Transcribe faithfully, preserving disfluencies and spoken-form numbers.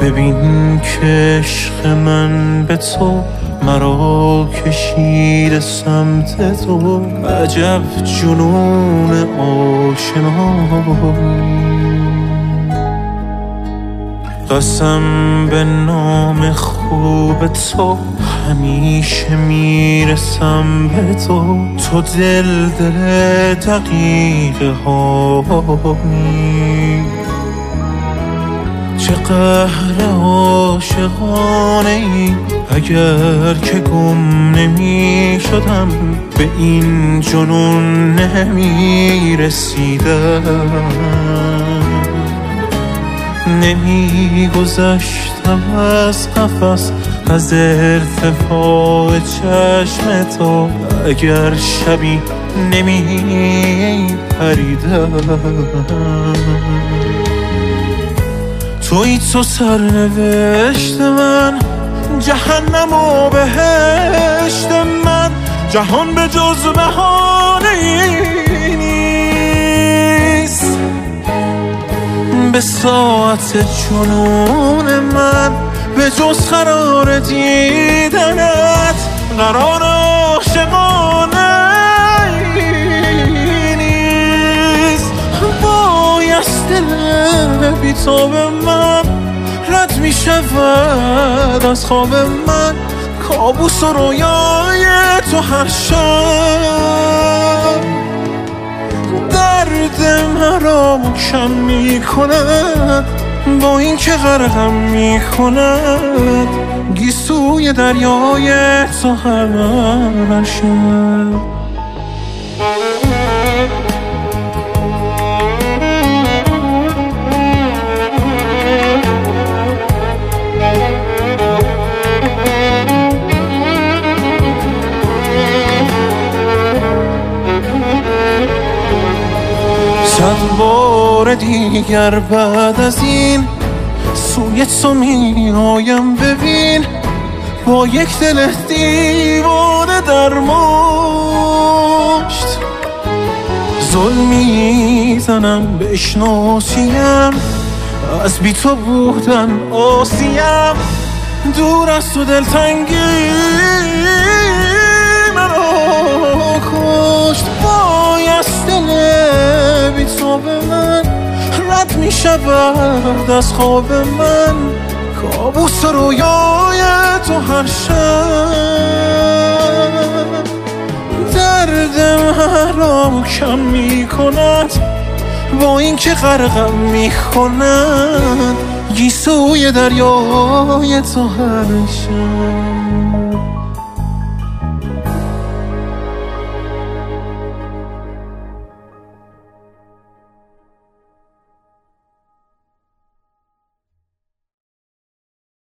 ببین که عشق من به تو مرا کشید سمت تو. عجب جنون آشنایی، قسم به نام خوب تو همیشه میرسم به تو. تو دل دل دقیقه هایی، چه قهر عاشقانه ای. اگر که گم نمی شدم به این جنون نمی رسیدم، نمی گذشتم از قفس از ارتفاع چشم تو. اگر شبی نمی پریدم، توی تو سرنوشت من، جهنم و بهشت من. جهان به جز بهانه‌ای نیست، به ساعت جنون من به جز قرار دیدنت. قرار عاشقانه نیست، بایست دل بی تو به من رد می شود از خواب من. کابوس و رویای تو هر شب درد مرا کم می کند، با این که غرقم می کند گیسوی دریای تو هر شب. صد بار دیگر بعد از این سوی تو می آیم، ببین با یک دل دیوانه در مشت. ظلمی زنم بشناسیم، از بی تو بودن آسیم. دور از تو دلتنگی مرا کشت، بایست دل بی تو به من رد می شود از خواب من. کابوس رویای تو هر شب درد مرا کم می کند، با این که غرقم می کند گیسوی دریای تو هر شب.